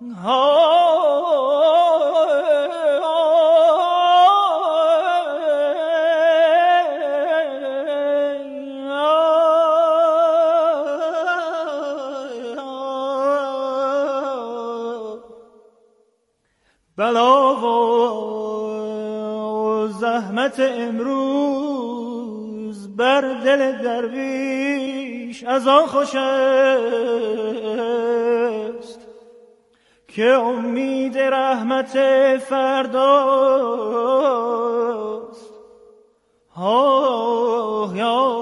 بلا و زحمت امروز بر دل درویش از آن خوش است که امید رحمت فرداست. آه یا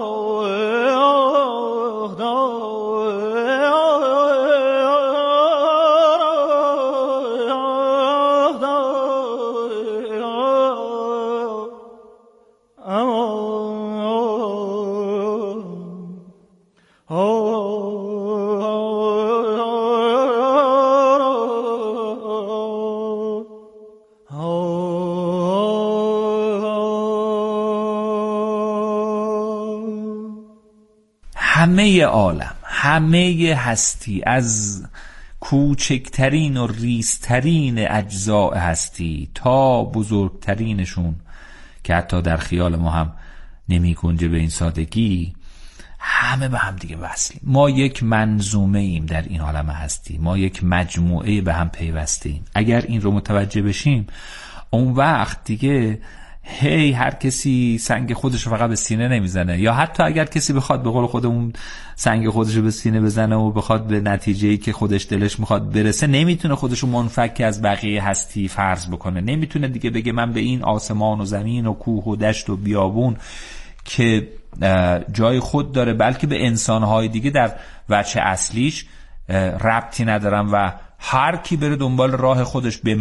همه عالم، همه هستی، از کوچکترین و ریزترین اجزاء هستی تا بزرگترینشون که حتی در خیال ما هم نمی گنجه به این سادگی، همه به هم دیگه وصلیم. ما یک منظومه ایم در این عالم هستی، ما یک مجموعه به هم پیوستیم. اگر این رو متوجه بشیم، اون وقت دیگه هر کسی سنگ خودش رو فقط به سینه نمیزنه، یا حتی اگر کسی بخواد به قول خودمون سنگ خودش رو به سینه بزنه و بخواد به نتیجه‌ای که خودش دلش میخواد برسه، نمیتونه خودش رو منفک از بقیه هستی فرض بکنه. نمیتونه دیگه بگه من به این آسمان و زمین و کوه و دشت و بیابون که جای خود داره بلکه به انسانهای دیگه در وجه اصلیش ربطی ندارم و هر کی بره دنبال راه خودش به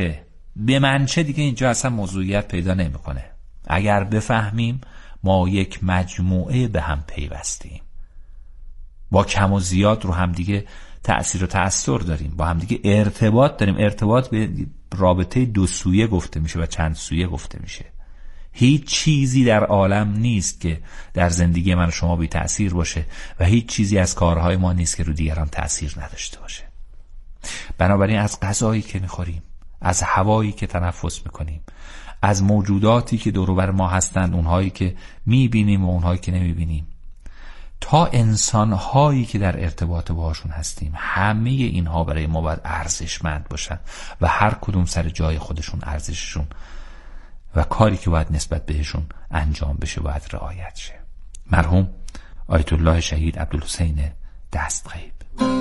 من چه دیگه اینجا اصلا موضوعیت پیدا نمیکنه. اگر بفهمیم ما یک مجموعه به هم پیوستیم، با کم و زیاد رو هم دیگه تأثیر و تأثیر داریم، با هم دیگه ارتباط داریم. ارتباط به رابطه دو سویه گفته میشه و چند سویه گفته میشه. هیچ چیزی در عالم نیست که در زندگی من و شما بی تأثیر باشه و هیچ چیزی از کارهای ما نیست که رو دیگران تأثیر نداشته باشه. بنابراین از غذایی که میخوریم، از هوایی که تنفس میکنیم، از موجوداتی که دور و بر ما هستند، اونهایی که میبینیم و اونهایی که نمیبینیم، تا انسانهایی که در ارتباط باهاشون هستیم، همه اینها برای ما باید ارزشمند باشن و هر کدوم سر جای خودشون ارزششون و کاری که باید نسبت بهشون انجام بشه باید رعایت شه. مرحوم آیت الله شهید عبدالحسین دستغیب.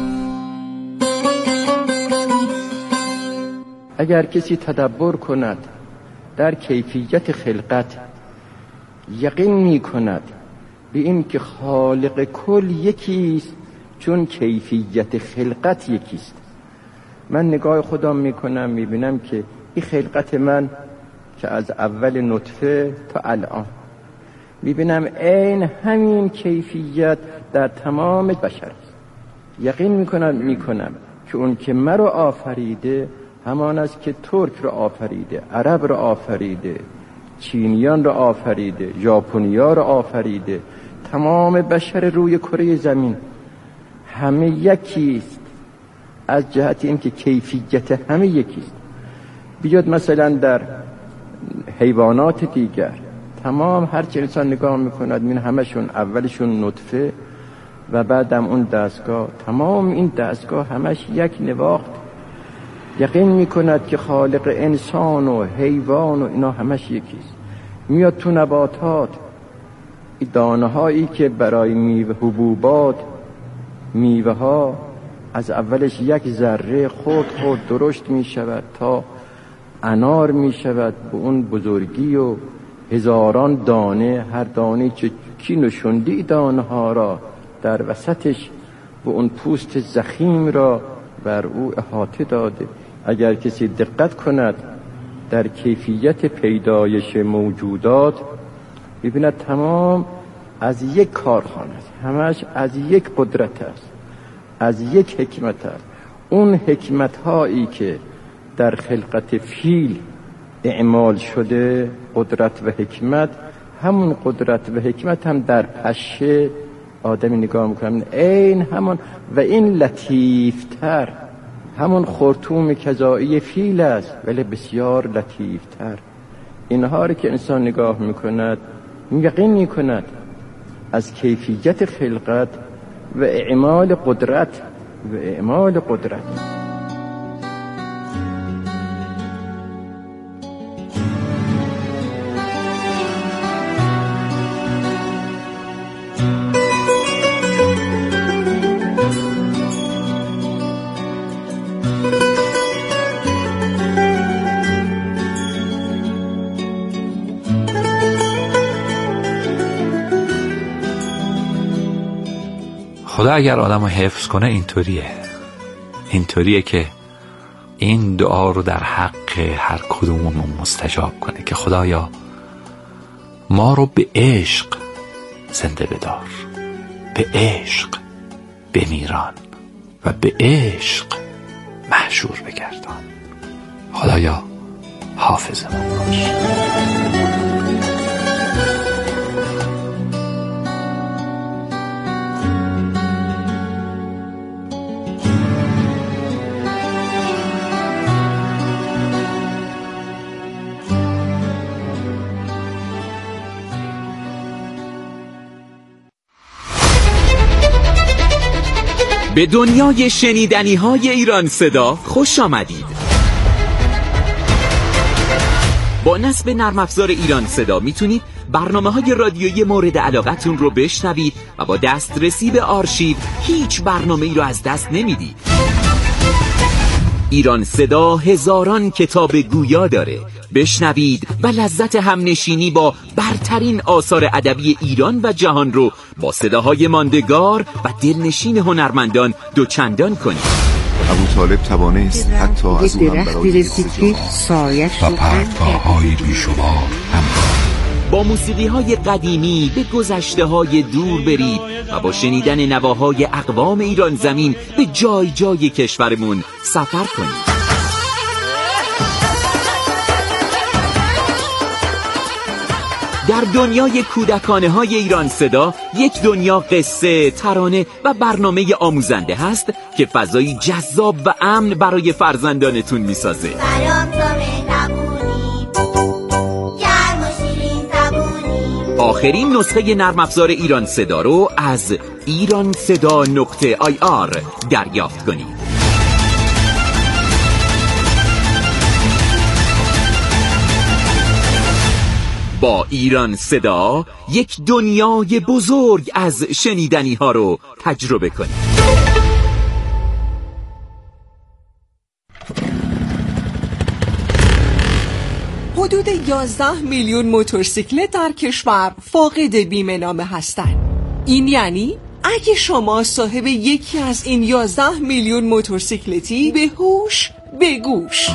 اگر کسی تدبر کند در کیفیت خلقت، یقین می کند به این که خالق کل یکیست، چون کیفیت خلقت یکیست. من نگاه خودم می کنم، می بینم که این خلقت من که از اول نطفه تا الان می بینم عین همین کیفیت در تمام بشر است. یقین می کنم که اون که مرا آفریده همان است که ترک را آفریده، عرب را آفریده، چینیان را آفریده، ژاپنیا را آفریده. تمام بشر روی کره زمین همه یکیست از جهت اینکه کیفیت همه یکیست. بیاد مثلا در حیوانات دیگر، تمام هر چه انسان نگاه میکند این همشون اولشون نطفه و بعدم اون دستگاه، تمام این دستگاه همش یک نواخت. یقین میکند که خالق انسان و حیوان و اینا همش یکیست. میاد تو نباتات، دانه هایی که برای میوه، حبوبات، میوه ها از اولش یک ذره خود درشت میشود تا انار میشود به اون بزرگی و هزاران دانه، هر دانه که کی نشوندی دانه ها را در وسطش به اون پوست زخیم را بر او احاطه داده. اگر کسی دقت کند در کیفیت پیدایش موجودات، ببیند تمام از یک کارخانه است، همش از یک قدرت است، از یک حکمت است. اون حکمت هایی که در خلقت فیل اعمال شده، قدرت و حکمت، همون قدرت و حکمت هم در پشه آدمی نگاه میکنم عین همون و این لطیفتر همون خرطوم کذایی فیل است ولی بسیار لطیفتر. اینها رو که انسان نگاه میکند یقین میکند از کیفیت خلقت و اعمال قدرت خدا اگر آدم رو حفظ کنه اینطوریه که این دعا رو در حق هر کدوممون مستجاب کنه که خدایا ما رو به عشق زنده بدار، به عشق بمیران و به عشق محشور بگردان. خدایا حافظمون باش. به دنیای شنیدنی های ایران صدا خوش آمدید. با نصب نرم افزار ایران صدا میتونید برنامه های رادیویی مورد علاقتون رو بشنوید و با دسترسی به آرشیو هیچ برنامه‌ای رو از دست نمیدید. ایران صدا هزاران کتاب گویا داره. بشنوید و لذت همنشینی با برترین آثار ادبی ایران و جهان رو با صداهای ماندگار و دلنشین هنرمندان دوچندان کنید. ابوطالب توانست حتی از او هم برای سایش و پرتگاه‌های بیشمار همراه. با موسیقی‌های قدیمی به گذشته‌های دور برید و با شنیدن نواهای اقوام ایران زمین به جای جای کشورمون سفر کنید. در دنیای کودکانه های ایران صدا یک دنیا قصه، ترانه و برنامه آموزنده هست که فضایی جذاب و امن برای فرزندانتون میسازه. آخرین نسخه نرم افزار ایران صدا رو از iranseda.ir دریافت کنید. با ایران صدا یک دنیای بزرگ از شنیدنی ها رو تجربه کنید. حدود 11 میلیون موتورسیکلت در کشور فاقد بیمه نامه هستند. این یعنی اگه شما صاحب یکی از این 11 میلیون موتورسیکلتی به هوش به گوش.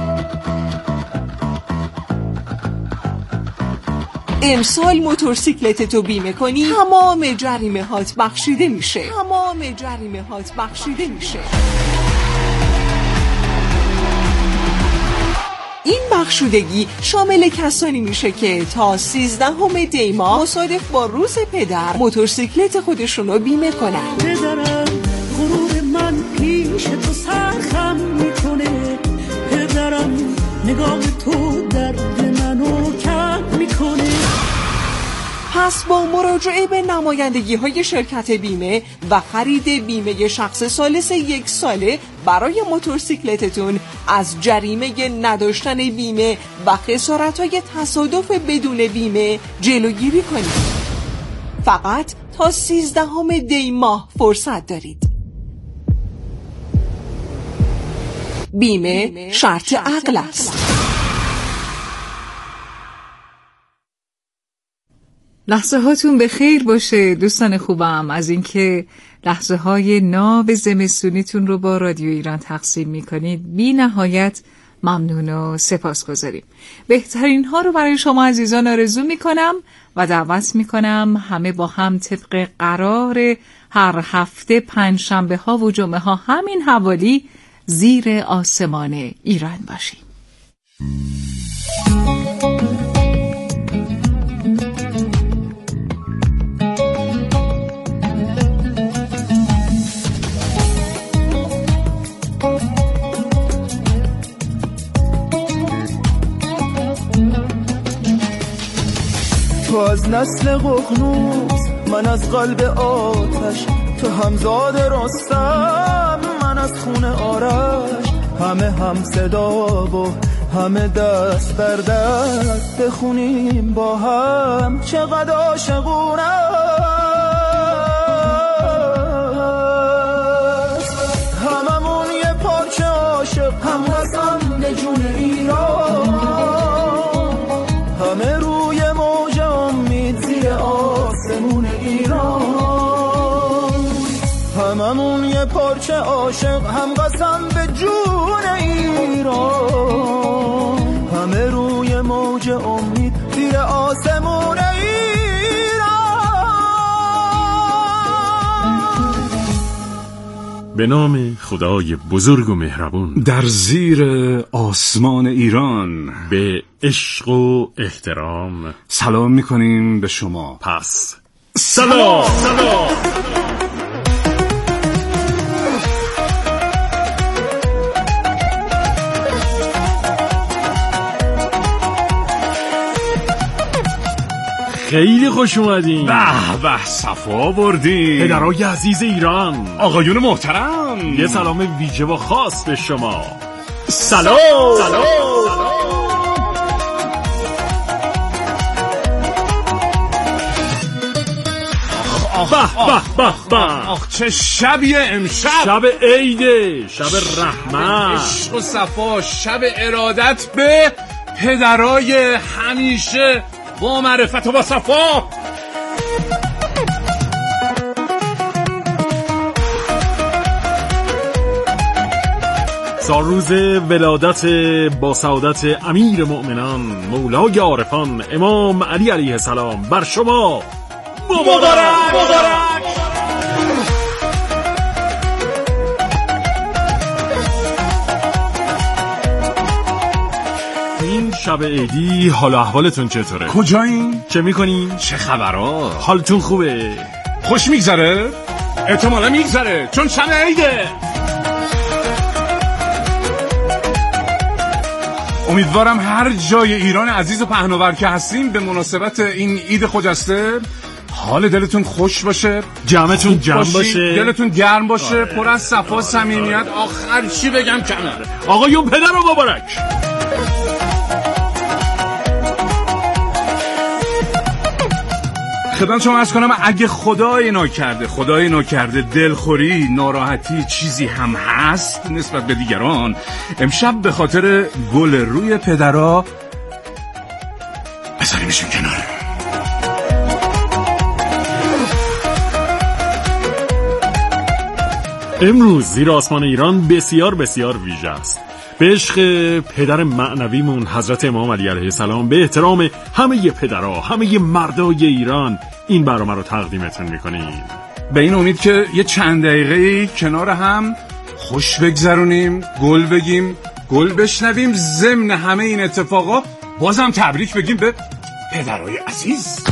امسال موتورسیکلتتو بیمه کنی تمام جریمه هات بخشیده میشه. این بخشودگی شامل کسانی میشه که تا 13 دی ماه مصادف با روز پدر موتورسیکلت خودشونو بیمه کنن. پدرم غرور من پیش تو سرخم میکنه، پدرم نگاه تو درد منو کم میکنه. پس با مراجعه به نمایندگی های شرکت بیمه و خرید بیمه شخص ثالث 1 ساله برای موتورسیکلتتون از جریمه نداشتن بیمه و خسارت های تصادف بدون بیمه جلوگیری کنید. فقط تا 13 دی ماه فرصت دارید. بیمه شرط عقل است. لحظه هاتون به خیر باشه دوستان خوبم. از اینکه لحظه های ناب زمستونیتون رو با رادیو ایران تقسیم میکنید بی نهایت ممنون و سپاسگزاریم. بهترین ها رو برای شما عزیزان آرزو میکنم و دعوت میکنم همه با هم طبق قرار هر هفته پنجشنبه ها و جمعه ها همین حوالی زیر آسمان ایران باشیم. تو از نسل ققنوس، من از قلب آتش، تو همزاد رستم، من از خون آرش. همه هم صدا و همه دست بر دست، بخونیم با هم چقدر عاشقونه است. هممون یه پارچه عاشق، هم وطن به جون ایران، همه روی موج امید زیر آسمون ایران. هممون یه پارچه عاشق، هم قسم به جون ایران، همه روی موج امید زیر آسمون ایران. به نام خدای بزرگ و مهربون، در زیر آسمان ایران، به عشق و احترام سلام میکنیم به شما. پس سلام. خیلی خوش اومدین. به صفا بردین پدرای عزیز ایران، آقایون محترم. یه سلام ویژه و خاص به شما. سلام. به آخ چه شبیه امشب. شب عیده، شب رحمت، عشق و صفا، شب ارادت به پدرای همیشه با معرفت و با صفا. سالروز ولادت با سعادت امیر مؤمنان مولای عارفان امام علی علیه السلام بر شما مبارک. این شب عیدی حال و احوالتون چطوره؟ کجایین؟ چه میکنین؟ چه خبرها؟ حالتون خوبه؟ خوش میگذره؟ احتمالا میگذره چون شب عیده. امیدوارم هر جای ایران عزیز و پهناور که هستیم به مناسبت این عید خجسته حال دلتون خوش باشه، جمعتون جمع باشه، دلتون گرم باشه، پر از صفا صمیمیت. آخر چی بگم کمه. آقایون پدر و مبارک. خدمت شما عرض کنم اگه خدای ناکرده دلخوری، ناراحتی چیزی هم هست نسبت به دیگران، امشب به خاطر گل روی پدرها بذاریمشون کنار. امروز زیر آسمان ایران بسیار بسیار ویژه است. به عشق پدر معنویمون حضرت امام علی علیه السلام، به احترام همه پدرها، همه مردای ایران، این برنامه رو تقدیمتون میکنیم. به این امید که یه چند دقیقه کنار هم خوش بگذرونیم، گل بگیم، گل بشنویم، ضمن همه این اتفاقا بازم تبریک بگیم به پدرای عزیز.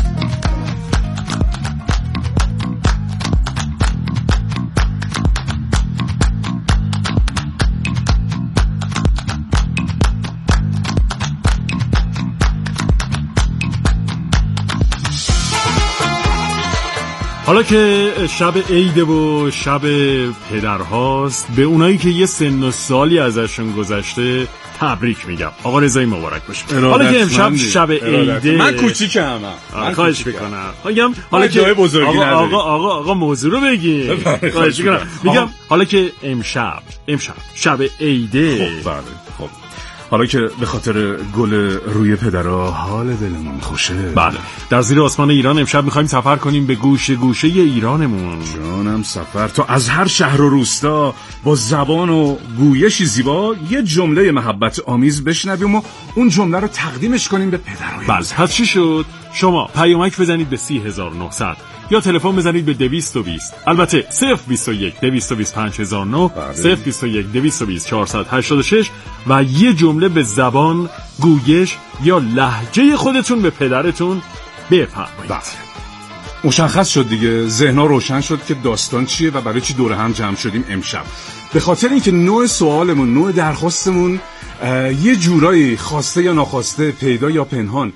حالا که شب عیده و شب پدرهاست، به اونایی که یه سن و سالی ازشون گذشته تبریک میگم. آقا رضایی مبارک باشه. حالا که امشب شب عیده، من کوچیکم، خواهش میکنم. میگم حالا که آقا موضوع رو بگی. خواهش میکنم. میگم حالا که امشب شب عیده، خب حالا که به خاطر گل روی پدرها حال دلمون خوشه، بله، در زیر آسمان ایران امشب میخوایم سفر کنیم به گوشه گوشه ایرانمون. جانم سفر تا از هر شهر و روستا با زبان و گویشی زیبا یه جمله محبت آمیز بشنویم و اون جمله رو تقدیمش کنیم به پدرهای. بله، پس چی شد؟ شما پیامک بزنید به 30900 یا تلفن بزنید به 220. البته 021 220 5009 021 220 486 و یه جمله به زبان، گویش یا لهجه خودتون به پدرتون بفرمایید. مشخص شد دیگه، ذهن‌ها روشن شد که داستان چیه و برای چی دور هم جمع شدیم امشب. به خاطر اینکه نوع سوالمون، نوع درخواستمون یه جورایی خواسته یا ناخواسته، پیدا یا پنهان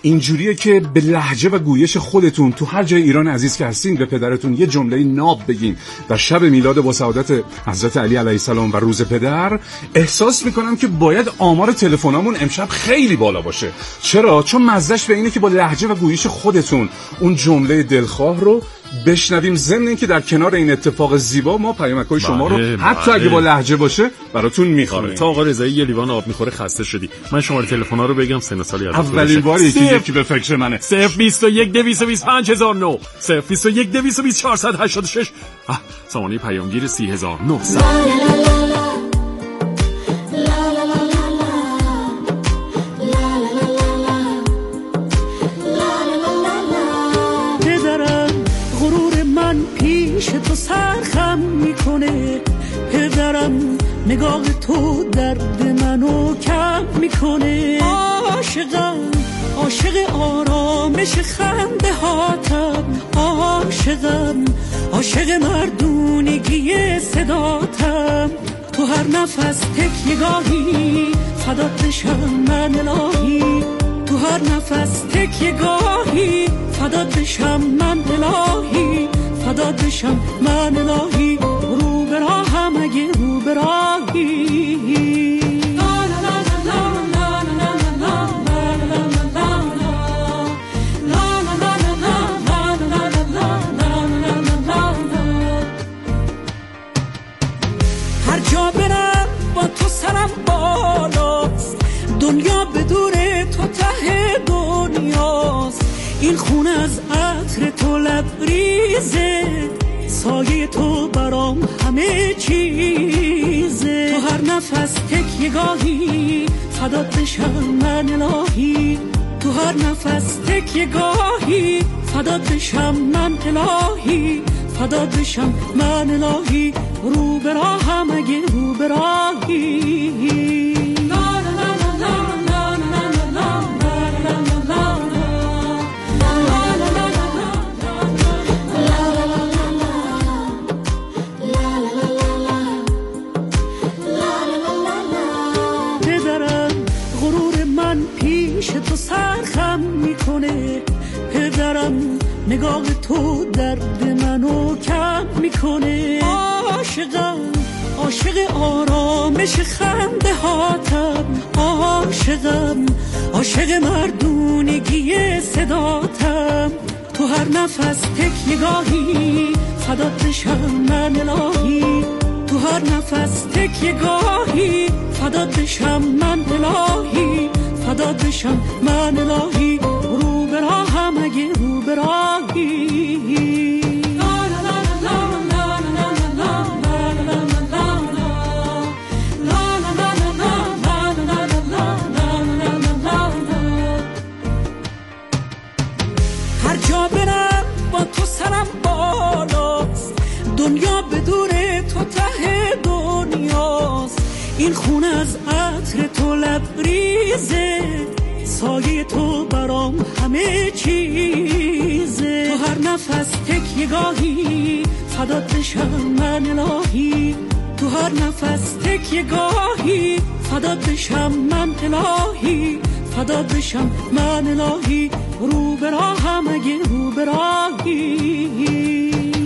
اینجوریه که به لهجه و گویش خودتون تو هر جای ایران عزیز که هستین به پدرتون یه جمله ناب بگین. در شب میلاد با سعادت حضرت علی علیه السلام و روز پدر احساس میکنم که باید آمار تلفنامون امشب خیلی بالا باشه. چرا؟ چون مزهش به اینه که با لهجه و گویش خودتون اون جمله دلخواه رو بشنویم، ضمن اینکه در کنار این اتفاق زیبا ما پیامک‌های شما رو حتی اگه با لهجه باشه براتون میخونیم. تا آقا رضایی یه لیوان آب میخوره خسته شدی. من شماره تلفن‌ها رو بگم، سن سالی از اولین باری که یکی به فکر منه. 021 225 1009 021 220 486 سامانه پیامگیر 30900. پیش تو سرخم میکنه پدرم، نگاه تو درد منو کم میکنه. عاشقم، عاشق آرامش خنده هاتم، عاشقم، عاشق مردونگی صداتم. تو هر نفس تکیه‌گاهی فدات بشم من الهی، تو هر نفس تکیه‌گاهی فدات بشم من الهی، فدات بشم من الهی. رو به راهم اگه رو به راهی. هر جا برم با تو سرم بالاست، دنیا بدون تو ته دنیاست. این خون از عطر تو لبریزه، سایه تو برام همه چیزه. تو هر نفس تکیه‌گاهی فدات بشم من الهی، تو هر نفس تکیه‌گاهی فدات بشم من الهی، فدات بشم من الهی. رو به راهم اگه رو به راهی. پیش تو سرخم میکنه پدرم، نگاه تو درد منو کم میکنه. عاشقم، عاشق آرامش خنده هاتم، عاشقم، عاشق مردونگی صداتم. تو هر نفس تکیه‌گاهی فدات بشم من الهی، تو هر نفس تکیه‌گاهی فدات بشم من الهی، فدات بشم من الهی. رو به راهم اگه رو به راهی. هر جا برم با تو سرم بالاست، دنیا بدون تو ته دنیاست. این خون از عطر تو لبریزه، سایه تو برام همه چیزه. تو هر نفس تکیه‌گاهی فدات بشم من الهی، تو هر نفس تکیه‌گاهی فدات بشم من الهی، فدات بشم من الهی. رو به راهم اگه رو به راهی.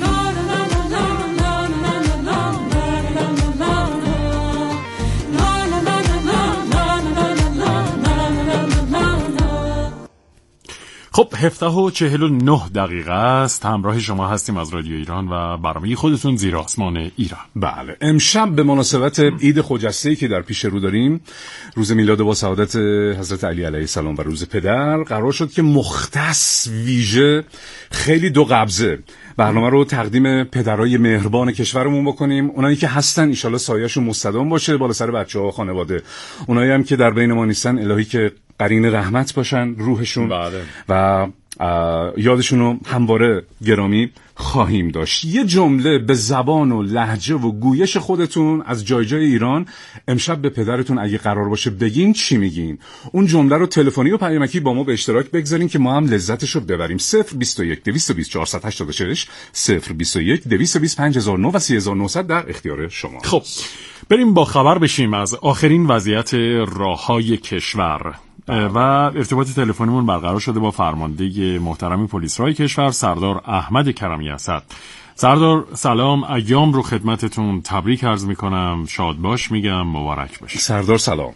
خب 17:49 است. همراه شما هستیم از رادیو ایران و برنامه خودتون زیر آسمان ایران. بله، امشب به مناسبت عید خجسته‌ای که در پیش رو داریم، روز میلاد با سعادت حضرت علی علیه السلام و روز پدر، قرار شد که مختص ویژه خیلی دو قبضه برنامه رو تقدیم پدرای مهربان کشورمون بکنیم. اونایی که هستن ان شاءالله سایه‌شون مستدام باشه بالا سر بچه‌ها و خانواده. اونایی هم که در بین ما نیستن الهی که قرین رحمت باشن روحشون. بله. و یادشون رو همواره گرامی خواهیم داشت. یه جمله به زبان و لهجه و گویش خودتون از جای جای ایران امشب به پدرتون اگه قرار باشه بگین چی میگین؟ اون جمله رو تلفنی و پیامکی با ما به اشتراک بگذارین که ما هم لذتش رو ببریم. 021 220 486 021 225 5009 و 3900 در اختیار شما. خب بریم با خبر بشیم از آخرین وضعیت راههای کشور. و ارتباط تلفنیمون برقرار شده با فرمانده محترم پلیس رای کشور سردار احمد کرمی اسد. سردار سلام، ایام رو خدمتتون تبریک عرض میکنم، شاد باش میگم، مبارک باشه. سردار سلام.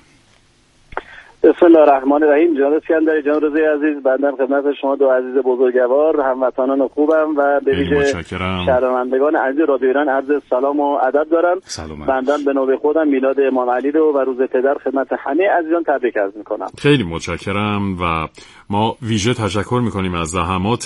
بسم الله الرحمن الرحیم. جناب اسکندری، جناب رضای عزیز، بنده خدمت شما دو عزیز بزرگوار هموطنان خوبم و به ویژه شنوندگان عزیز رادیو ایران عرض سلام و ادب دارم. بنده به نوبه خودم میلاد امام علی رو و روز پدر خدمت همه عزیزان تبریک عرض میکنم. خیلی متشکرم و ما ویژه تشکر میکنیم از زحمات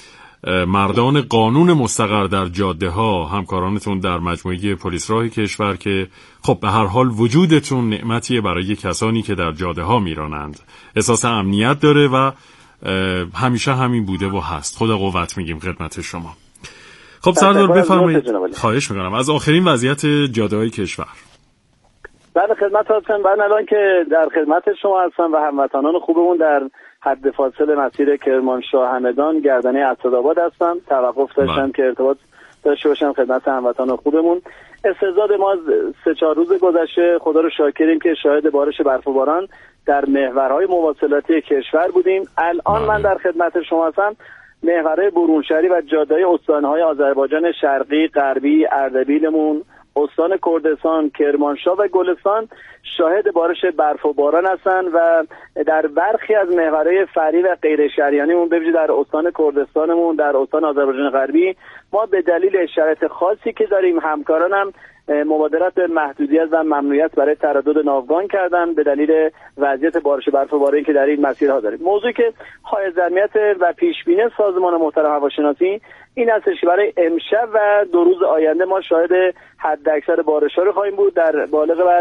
مردان قانون مستقر در جاده ها، همکارانتون در مجموعه پلیس راه کشور که خب به هر حال وجودتون نعمتیه برای کسانی که در جاده ها میرانند. احساس امنیت داره و همیشه همین بوده و هست. خدا قوت میگیم خدمت شما. خب سردار بفرمایید. خواهش میکنم از آخرین وضعیت جاده های کشور. بله خدمت هستم. من الان که در خدمت شما هستم و هموطنان خوبمون در حد فاصله مسیر کرمانشاه همدان گردنه اسدآباد هستم. توقف داشتم که ارتباط داشته باشم خدمت هموطنان خوبمون. استعداد ما 3-4 روز گذشته خدا رو شاکریم که شاهد بارش برف و باران در محورهای مواصلاتی کشور بودیم. الان من در خدمت شما هستم. محورهای برونشهری و جاده‌های استان‌های آذربایجان شرقی، غربی، اردبیلمون، استان کردستان، کرمانشاه و گلستان شاهد بارش برف و باران هستند و در برخی از محورهای فرعی و غیر شهریانیمون ببینید در استان کردستانمون، در استان آذربایجان غربی ما به دلیل شرایط خاصی که داریم همکارانم مبادرت به محدودیت و ممنوعیت برای تردد ناوگان کردن به دلیل وضعیت بارش برف و بارانی که در این مسیرها داریم. موضوعی که حائز اهمیت و پیشبینی سازمان محترم هواشناسی این هستش که برای امشب و 2 روز آینده ما شاهد حداکثر بارش‌ها رو خواهیم بود در بالغ بر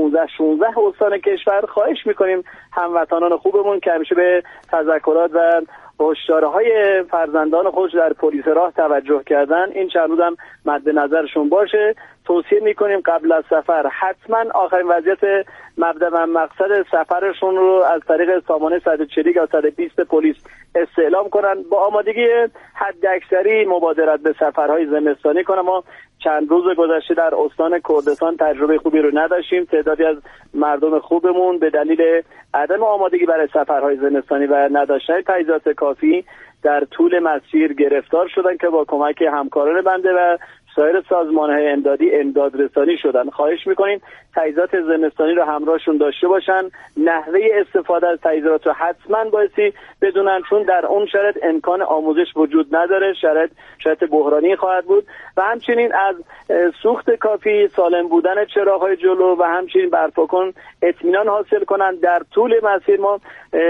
15-16 استان کشور. خواهش می‌کنیم هموطنان خوبمون که همیشه به تذکرات و هشدارهای فرزندان خودش در پلیس راه توجه کردن این چند روز هم مد نظرشون باشه. توصیه میکنیم قبل از سفر حتما آخرین وضعیت مبدا و مقصد سفرشون رو از طریق سامانه 140 یا 120 پلیس استعلام کنن، با آمادگی حداکثری مبادرت به سفرهای زمستانی کنن. ما چند روز گذشته در استان کردستان تجربه خوبی رو نداشتیم. تعدادی از مردم خوبمون به دلیل عدم آمادگی برای سفرهای زمستانی و نداشتن تجهیزات کافی در طول مسیر گرفتار شدن که با کمک همکاران بنده و سایر سازمان‌های امدادی امداد رسانی شدن. خواهش می‌کنیم تجهیزات زمستانی رو همراهشون داشته باشن. نحوه استفاده از تجهیزات رو حتما بایستی بدونن، چون در اون شرایط امکان آموزش وجود نداره، شرایط بحرانی خواهد بود و همچنین از سوخت کافی، سالم بودن چراغ‌های جلو و همچنین برفاکن اطمینان حاصل کنن. در طول مسیر ما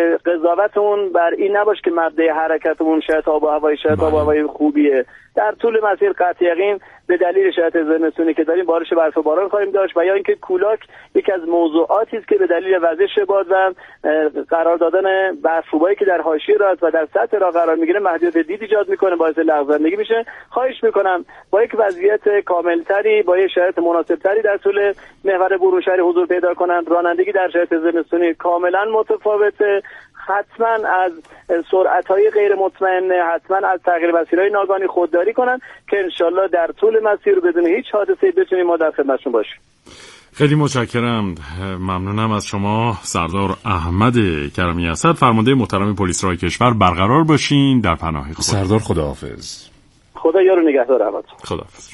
قضاوتمون بر این نباشه که مبدأ حرکتمون شرایط آب و هوای خوبیه. در طول مسیر قطع یقین به دلیل شرایط زمستونی که داریم بارش برف و باران خواهیم داشت و یا اینکه کولاک یکی از موضوعاتی است که به دلیل وزش باد و قرار دادن برف‌روبایی که در حاشیه راه و در سطح راه قرار میگیره محدودیت دید ایجاد میکنه، باعث لغزندگی میشه. خواهش میکنم با یک وضعیت کاملتری، با یک شرایط مناسبتری در طول محور برونشهری حضور پیدا کنن. رانندگی در شرایط زمستونی کاملا متفاوته. حتما از سرعت‌های غیر مطمئن، حتما از تغییر مسیرهای ناگهانی خودداری کنن که انشالله در طول مسیر بدون هیچ حادثه‌ای بتونیم ما در خدمتشون باشیم. خیلی متشکرم، ممنونم از شما سردار احمد کرمی اسد، فرمانده محترم پلیس راه کشور. برقرار باشین در پناه خدا. سردار خداحافظ. خدا یار و نگهدار همتون. خداحافظ.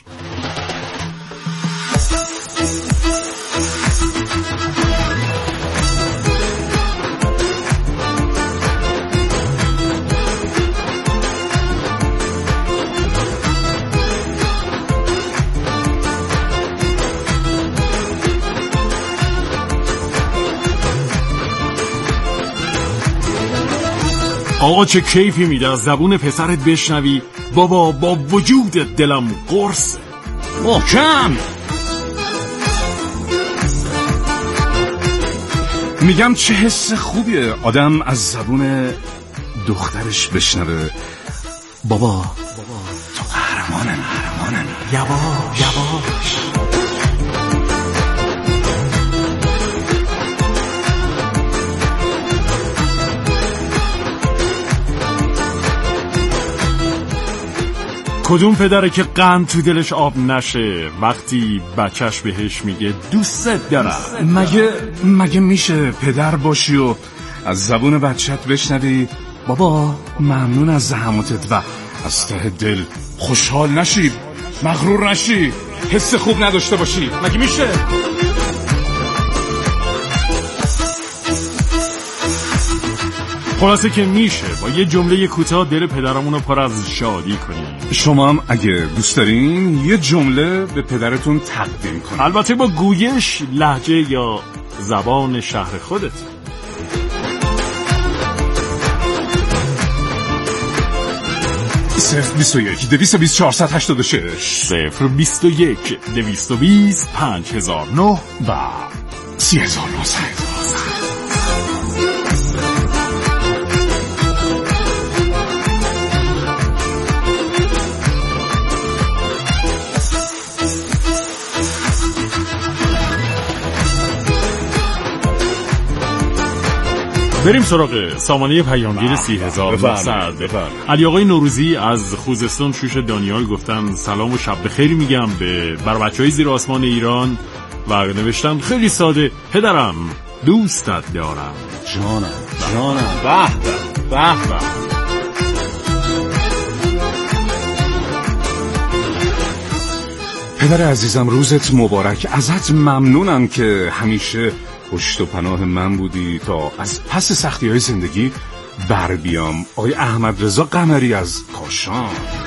آقا چه کیفی میده از زبون پسرت بشنوی بابا با وجود دلم قرص محکم. میگم چه حس خوبیه آدم از زبون دخترش بشنوه بابا تو قهرمانم یواش. کدوم پدره که قند تو دلش آب نشه وقتی بچهش بهش میگه دوست دارم؟ مگه میشه پدر باشی و از زبون بچت بشنوی بابا ممنون از زحماتت و از ته دل خوشحال نشی، مغرور نشی، حس خوب نداشته باشی. مگه میشه؟ خلاصه که میشه با یه جمله کوتاه دل پدرمون رو پر از شادی کنیم. شما هم اگه دوست دارین یه جمله به پدرتون تقدیم کنین، البته با گویش، لهجه یا زبان شهر خودت. 021 220 486 021 220 5009 و 3900. بریم سراغ سامانه پیامگیر 30900. علی آقای نوروزی از خوزستان شوش دانیال گفتن سلام و شب بخیر میگم بر بچهای زیر آسمان ایران و نوشتن خیلی ساده: پدرم دوستت دارم. جانم به به. پدر عزیزم روزت مبارک. ازت ممنونم که همیشه پشت و پناه من بودی تا از پس سختی‌های زندگی بر بیام. آقای احمد رضا قمری از کاشان.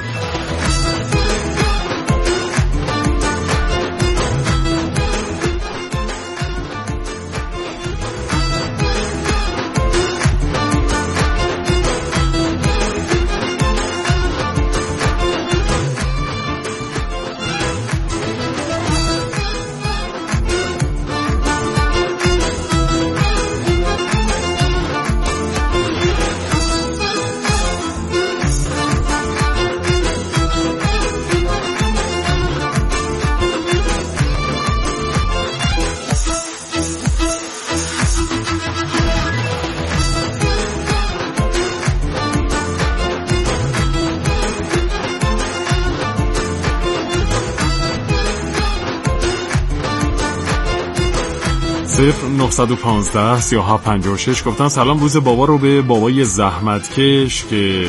صفر 915 3756 گفتن سلام، روز بابا رو به بابای زحمتکش که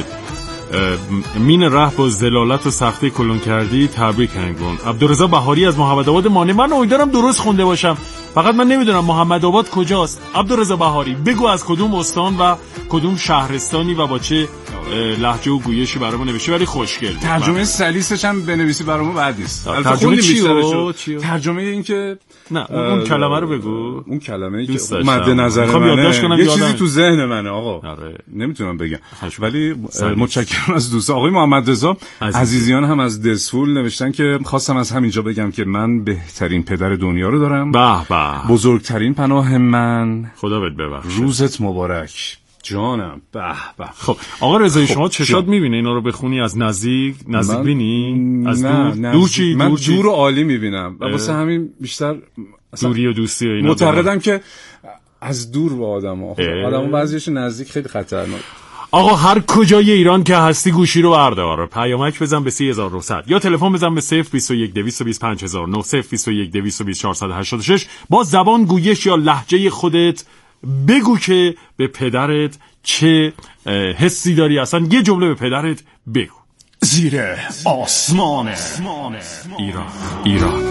مین ره با ذلالت و سختی کلون کردی تبریک هنگون. عبدالرضا بهاری از محمد آباد مانه. من امیدوارم درست خونده باشم، فقط من نمیدونم محمد آباد کجاست. عبدالرضا بهاری بگو از کدوم استان و کدوم شهرستانی و با چه لهجه و گویشی برامون نوشتی، ولی خوشگل. ترجمه سلیسش هم بنویسی برامون بد نیست. ترجمه چیو؟ ترجمه این که نه اون کلمه رو بگو. اون کلمه‌ای که مد نظر منه، یه چیزی تو ذهن منه آقا. نمیتونم بگم ولی متشکرم از دوست. آقای محمد رضا عزیزیان هم از دسفول نوشتن که خواستم از همینجا بگم که من بهترین پدر دنیا رو دارم. به به. بزرگترین پناه من. خدا بهت ببخشه. روزت مبارک. جانم. به به. خب آقا رضایی شما چشات میبینه اینا رو بخونی از نزدیک بینی؟ از دور چی؟ من دور رو عالی میبینم و واسه همین بیشتر دوری و دوستی و اینا معتقدم که از دور با آدم‌ها بعضیش نزدیک خیلی خطرناک. آقا هر کجای ایران که هستی گوشی رو بردار، پیامک بزن به 3900 یا تلفن بزن به 021 220 5009 021 220 486. با زبان گویش یا لهجه خودت بگو که به پدرت چه حسی داری. اصلا یه جمله به پدرت بگو. زیر آسمان ایران.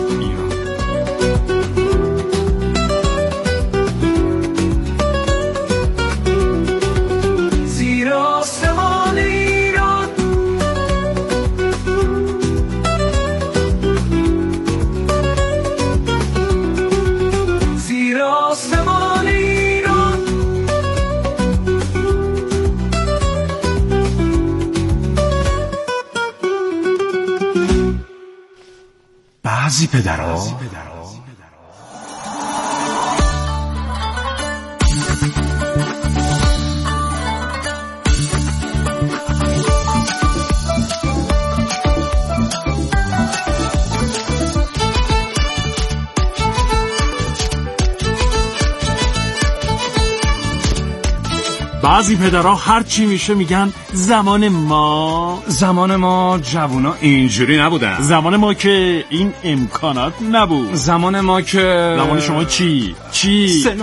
زیر آسمان ایران زیر آسمان ایران بعضی پدرها بعضی پدرها هر چی میشه میگن زمان ما جوونا اینجوری نبودن، زمان ما که این امکانات نبود، زمان ما که زمان شما چی